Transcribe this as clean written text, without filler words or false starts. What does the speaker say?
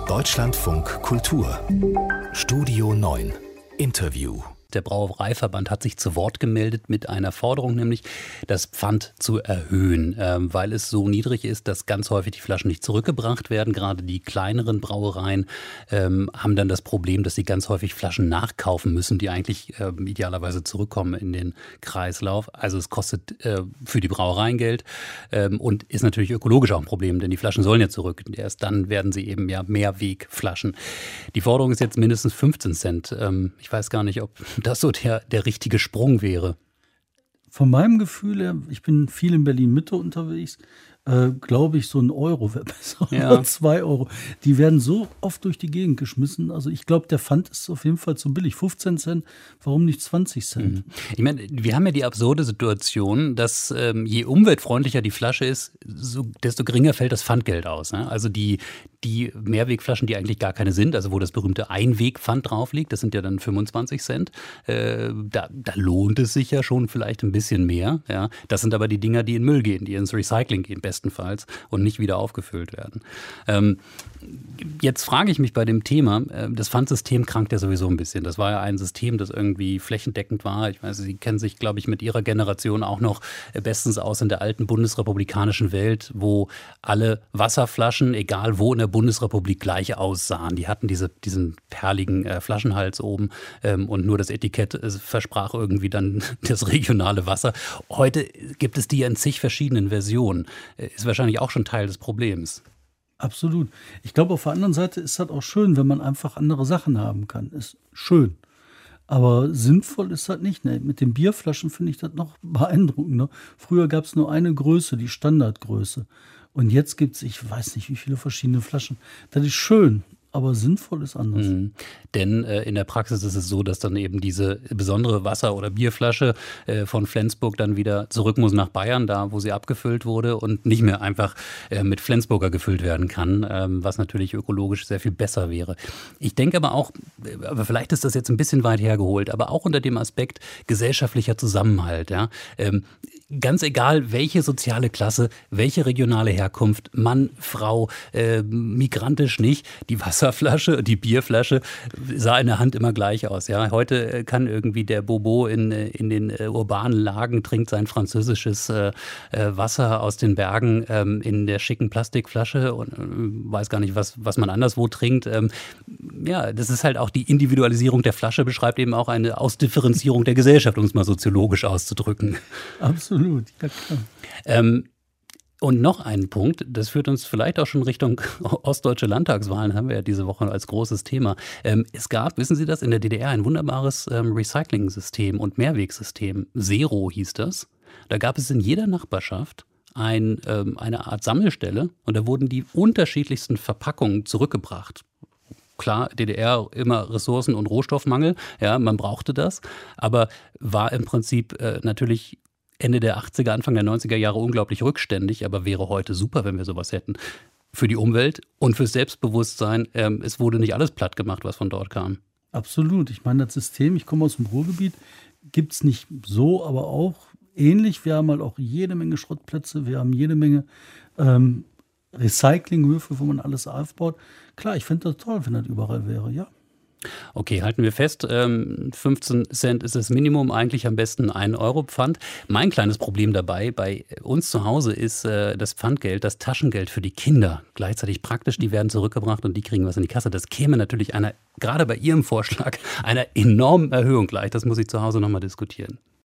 Deutschlandfunk Kultur Studio 9 Interview. Der Brauereiverband hat sich zu Wort gemeldet mit einer Forderung, nämlich das Pfand zu erhöhen, weil es so niedrig ist, dass ganz häufig die Flaschen nicht zurückgebracht werden. Gerade die kleineren Brauereien haben dann das Problem, dass sie ganz häufig Flaschen nachkaufen müssen, die eigentlich idealerweise zurückkommen in den Kreislauf. Also es kostet für die Brauereien Geld und ist natürlich ökologisch auch ein Problem, denn die Flaschen sollen ja zurück. Erst dann werden sie eben ja Mehrwegflaschen. Die Forderung ist jetzt mindestens 15 Cent. Ich weiß gar nicht, ob das so der richtige Sprung wäre. Von meinem Gefühl her, ich bin viel in Berlin-Mitte unterwegs, glaube ich, so ein Euro wäre besser, Ja. oder 2 Euro. Die werden so oft durch die Gegend geschmissen. Also ich glaube, der Pfand ist auf jeden Fall zu billig. 15 Cent, warum nicht 20 Cent? Ich meine, wir haben ja die absurde Situation, dass je umweltfreundlicher die Flasche ist, desto geringer fällt das Pfandgeld aus. Ne? Also die Mehrwegflaschen, die eigentlich gar keine sind, also wo das berühmte Einwegpfand drauf liegt, das sind ja dann 25 Cent. Da lohnt es sich ja schon vielleicht ein bisschen mehr. Ja? Das sind aber die Dinger, die in Müll gehen, die ins Recycling gehen bestenfalls und nicht wieder aufgefüllt werden. Jetzt frage ich mich bei dem Thema, das Pfandsystem krankt ja sowieso ein bisschen. Das war ja ein System, das irgendwie flächendeckend war. Ich weiß, Sie kennen sich, glaube ich, mit Ihrer Generation auch noch bestens aus in der alten bundesrepublikanischen Welt, wo alle Wasserflaschen, egal wo in der Bundesrepublik, gleich aussahen. Die hatten diesen perligen Flaschenhals oben und nur das Etikett versprach irgendwie dann das regionale Wasser. Heute gibt es die ja in zig verschiedenen Versionen. Ist wahrscheinlich auch schon Teil des Problems. Absolut. Ich glaube, auf der anderen Seite ist das auch schön, wenn man einfach andere Sachen haben kann. Ist schön. Aber sinnvoll ist das nicht. Ne? Mit den Bierflaschen finde ich das noch beeindruckend. Ne? Früher gab es nur eine Größe, die Standardgröße. Und jetzt gibt es, ich weiß nicht, wie viele verschiedene Flaschen. Das ist schön. Aber sinnvoll ist anders. Denn in der Praxis ist es so, dass dann eben diese besondere Wasser- oder Bierflasche von Flensburg dann wieder zurück muss nach Bayern, da wo sie abgefüllt wurde und nicht mehr einfach mit Flensburger gefüllt werden kann, was natürlich ökologisch sehr viel besser wäre. Ich denke aber auch, aber vielleicht ist das jetzt ein bisschen weit hergeholt, aber auch unter dem Aspekt gesellschaftlicher Zusammenhalt. Ja? Ganz egal, welche soziale Klasse, welche regionale Herkunft, Mann, Frau, migrantisch nicht, die Wasserflasche, die Bierflasche sah in der Hand immer gleich aus. Ja? Heute kann irgendwie der Bobo in den urbanen Lagen, trinkt sein französisches Wasser aus den Bergen in der schicken Plastikflasche und weiß gar nicht, was man anderswo trinkt. Ja, das ist halt auch die Individualisierung der Flasche, beschreibt eben auch eine Ausdifferenzierung der Gesellschaft, um es mal soziologisch auszudrücken. Absolut, ja klar. Und noch ein Punkt, das führt uns vielleicht auch schon Richtung ostdeutsche Landtagswahlen, haben wir ja diese Woche als großes Thema. Es gab, wissen Sie das, in der DDR ein wunderbares Recycling-System und Mehrwegsystem. Zero hieß das. Da gab es in jeder Nachbarschaft eine Art Sammelstelle und da wurden die unterschiedlichsten Verpackungen zurückgebracht. Klar, DDR immer Ressourcen- und Rohstoffmangel, ja, man brauchte das, aber war im Prinzip natürlich Ende der 80er, Anfang der 90er Jahre unglaublich rückständig, aber wäre heute super, wenn wir sowas hätten. Für die Umwelt und fürs Selbstbewusstsein. Es wurde nicht alles platt gemacht, was von dort kam. Absolut. Ich meine, das System, ich komme aus dem Ruhrgebiet, gibt es nicht so, aber auch ähnlich. Wir haben halt auch jede Menge Schrottplätze, wir haben jede Menge Recyclinghöfe, wo man alles aufbaut. Klar, ich finde das toll, wenn das überall wäre, ja. Okay, halten wir fest, 15 Cent ist das Minimum, eigentlich am besten 1 Euro Pfand. Mein kleines Problem dabei, bei uns zu Hause ist das Pfandgeld, das Taschengeld für die Kinder gleichzeitig praktisch, die werden zurückgebracht und die kriegen was in die Kasse. Das käme natürlich gerade bei Ihrem Vorschlag, einer enormen Erhöhung gleich, das muss ich zu Hause nochmal diskutieren.